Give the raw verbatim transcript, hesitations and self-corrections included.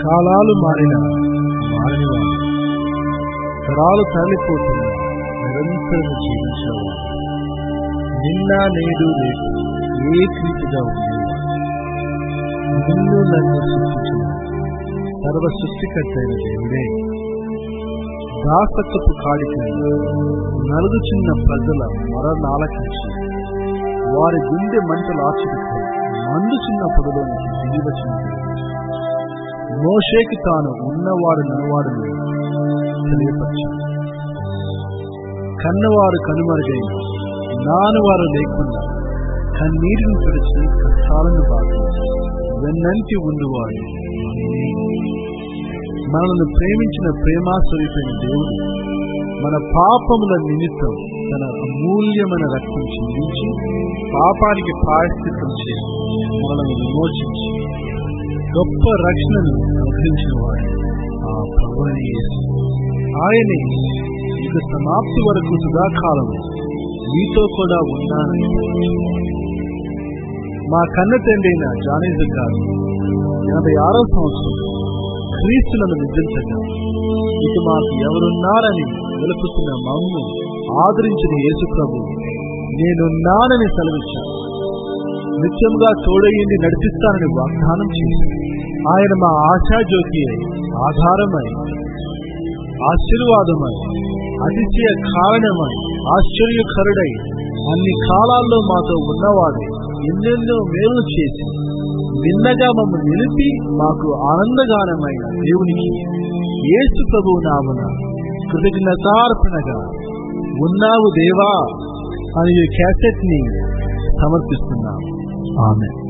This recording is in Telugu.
కాలాలు మారిన మారినవాడు, తరాలు తరలిపోతున్న నిరంతరం జీవించేవాడు, నిన్న నేడు రేపు ఏకరీతిగా ఉండేవాడు. నిన్ను నన్ను సృష్టించిన సర్వ సృష్టికర్త అయిన దేవుడే దాసత్వపు కాడికి నలుగుచున్న ప్రజల మరణాలకించి వారి గుండె మంటలు ఆచరిస్తూ మండుచున్న పొదలోనికి దిగివచ్చిన మోషేకి తాను ఉన్నవాడు నన్నవాడును తెలియపరిచాడు. కన్నవారు కనుమరుగై నానువారు లేకుండా కన్నీటిని తుడిచి కష్టాలను బాధి వెన్నంటి ఉండువాడు మనల్ని ప్రేమించిన ప్రేమాస్వరూపైన దేవుడు మన పాపముల నిమిత్తం తన అమూల్యమైన రక్తం చిందించి పాపానికి ప్రాయశ్చిత్తం చేసి మనల్ని విమోచించి గొప్ప రక్షణను అనుగ్రహించిన వాడు ఆ ప్రభువైన యేసు. ఆయనే యుగ సమాప్తి వరకు సదాకాలం మీతో కూడా ఉన్నానని మా కన్న తండ్రి అయిన జానేజర్ గారు ఎనభై ఆరో సంవత్సరం క్రీస్తులను నిద్రించగా ఇక మాకు ఎవరున్నారని వెలుపుతున్న మమ్ము ఆదరించిన యేసు ప్రభు నేనున్నానని సెలవిచ్చాను. నిత్యంగా తోడయ్యింది నడిపిస్తానని వాగ్దానం చేసి ఆయన మా ఆశాజ్యోతి ఆధారమై ఆశీర్వాదమై అతిశయ కారణమై ఆశ్చర్యకరుడై అన్ని కాలాల్లో మాతో ఉన్నవాడు ఎన్నెన్నో మేలు చేసి నిన్నగా మమ్మల్ని నిలిపి మాకు ఆనందగానమైన దేవునికి యేసు ప్రభువు నామమున కృతజ్ఞతార్పణగా ఉన్నావు దేవా అనే క్యాసెట్ ని సమర్పిస్తున్నాం. ఆమేన్.